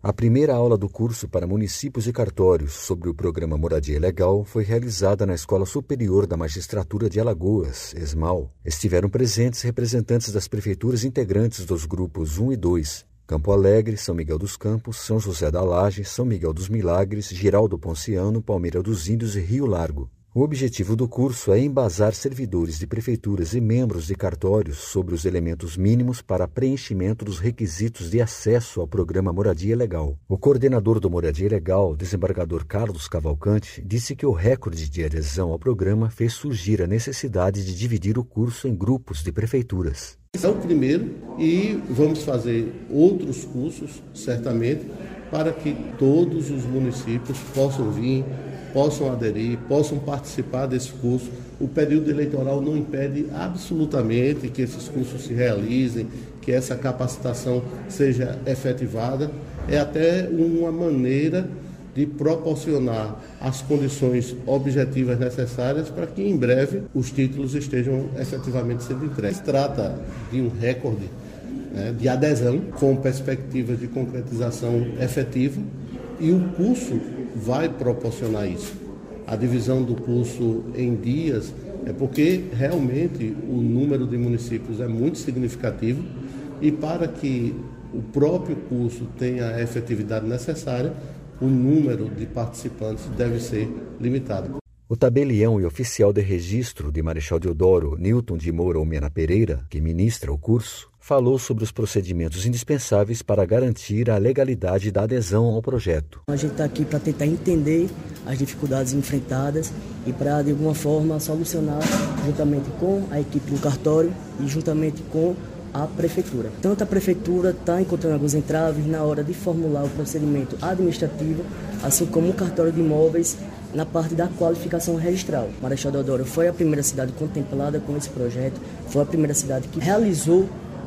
A primeira aula do curso para municípios e cartórios sobre o programa Moradia Legal foi realizada na Escola Superior da Magistratura de Alagoas, ESMAL. Estiveram presentes representantes das prefeituras integrantes dos grupos 1 e 2, Campo Alegre, São Miguel dos Campos, São José da Laje, São Miguel dos Milagres, Girau Ponciano, Palmeira dos Índios e Rio Largo. O objetivo do curso é embasar servidores de prefeituras e membros de cartórios sobre os elementos mínimos para preenchimento dos requisitos de acesso ao programa Moradia Legal. O coordenador do Moradia Legal, desembargador Carlos Cavalcante, disse que o recorde de adesão ao programa fez surgir a necessidade de dividir o curso em grupos de prefeituras. Esse é o primeiro e vamos fazer outros cursos, certamente, para que todos os municípios possam vir, possam aderir, possam participar desse curso. O período eleitoral não impede absolutamente que esses cursos se realizem, que essa capacitação seja efetivada. É até uma maneira de proporcionar as condições objetivas necessárias para que em breve os títulos estejam efetivamente sendo entregues. Se trata de um recorde de adesão com perspectiva de concretização efetiva e o curso vai proporcionar isso. A divisão do curso em dias é porque realmente o número de municípios é muito significativo e para que o próprio curso tenha a efetividade necessária, o número de participantes deve ser limitado. O tabelião e oficial de registro de Marechal Deodoro, Newton de Moura Omena Pereira, que ministra o curso, falou sobre os procedimentos indispensáveis para garantir a legalidade da adesão ao projeto. A gente está aqui para tentar entender as dificuldades enfrentadas e para, de alguma forma, solucionar juntamente com a equipe do cartório e juntamente com a prefeitura. Tanto a prefeitura está encontrando alguns entraves na hora de formular o procedimento administrativo, assim como o cartório de imóveis na parte da qualificação registral. Marechal Deodoro foi a primeira cidade contemplada com esse projeto, foi a primeira cidade que realizou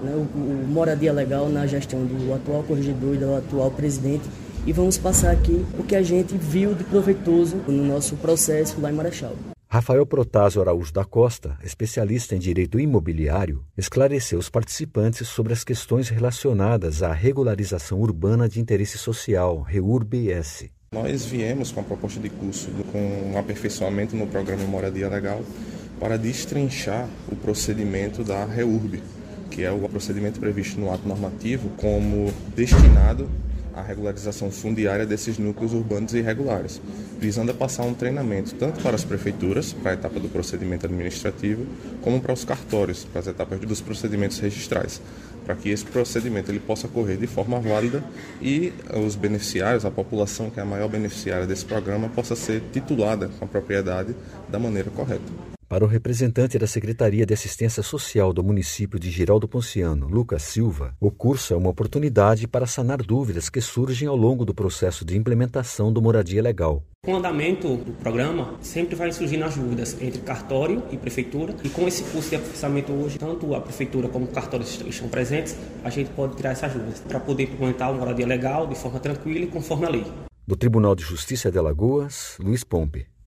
o Moradia Legal na gestão do atual corregedor e do atual presidente. E vamos passar aqui o que a gente viu de proveitoso no nosso processo lá em Marechal. Rafael Protásio Araújo da Costa, especialista em direito imobiliário, esclareceu os participantes sobre as questões relacionadas à regularização urbana de interesse social, REURB-S. Nós viemos com a proposta de curso com um aperfeiçoamento no programa Moradia Legal para destrinchar o procedimento da REURB, que é o procedimento previsto no ato normativo como destinado à regularização fundiária desses núcleos urbanos irregulares, visando a passar um treinamento tanto para as prefeituras, para a etapa do procedimento administrativo, como para os cartórios, para as etapas dos procedimentos registrais, para que esse procedimento ele possa correr de forma válida e os beneficiários, a população que é a maior beneficiária desse programa, possa ser titulada com a propriedade da maneira correta. Para o representante da Secretaria de Assistência Social do município de Girau Ponciano, Lucas Silva, o curso é uma oportunidade para sanar dúvidas que surgem ao longo do processo de implementação do Moradia Legal. Com o andamento do programa, sempre vai surgindo as dúvidas entre cartório e prefeitura. E com esse curso de aperfeiçoamento hoje, tanto a prefeitura como o cartório estão presentes, a gente pode tirar essas dúvidas para poder implementar o Moradia Legal de forma tranquila e conforme a lei. Do Tribunal de Justiça de Alagoas, Luiz Pompe.